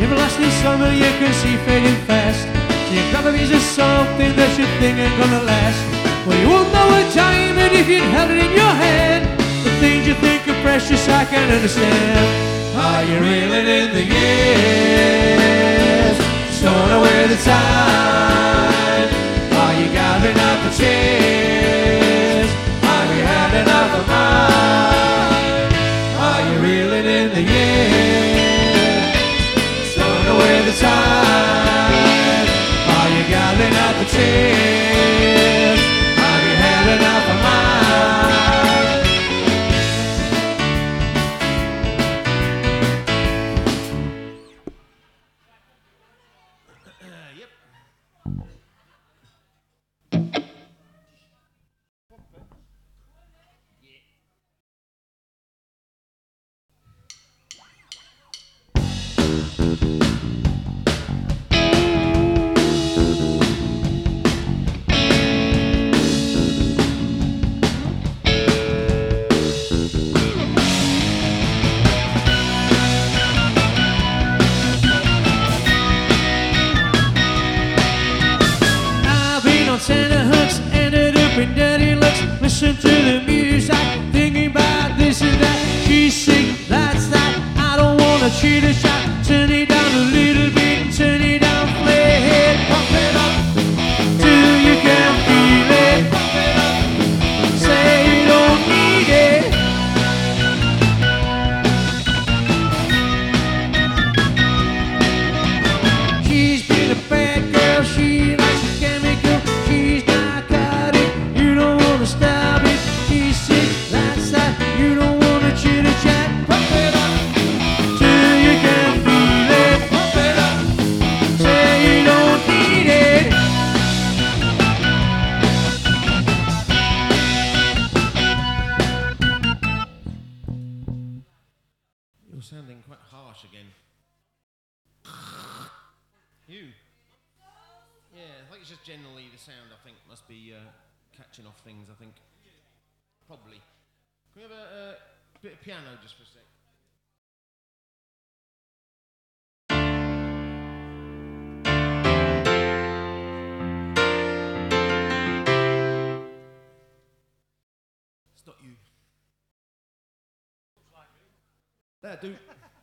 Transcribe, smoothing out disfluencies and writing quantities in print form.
Everlasting summer you can see fading fast. So you grab a piece of something that you think ain't gonna last. Well, you won't know a time, and if you'd held it in your hand, the things you think are precious I can understand. Are you reeling in the years, storing away the time? Are you gathering up the tears? Have you had enough of mine? Are you reeling in the years, storing away the time? Are you gathering up the tears? Have you had enough of mine? Listen to the music, thinking about this and that. She sing, that's that. I don't wanna cheat a shot. Turn it down a little bit and turn it down, play it, pump it up till you can feel it. Pump it up, say you don't need it. She's been a bad girl, she likes the chemical. She's narcotic, you don't wanna stop. You're sounding quite harsh again. You? Yeah, I think it's just generally the sound, I think, must be catching off things, I think. Probably. Can we have a bit of piano just for a sec? It's not you. That'll do.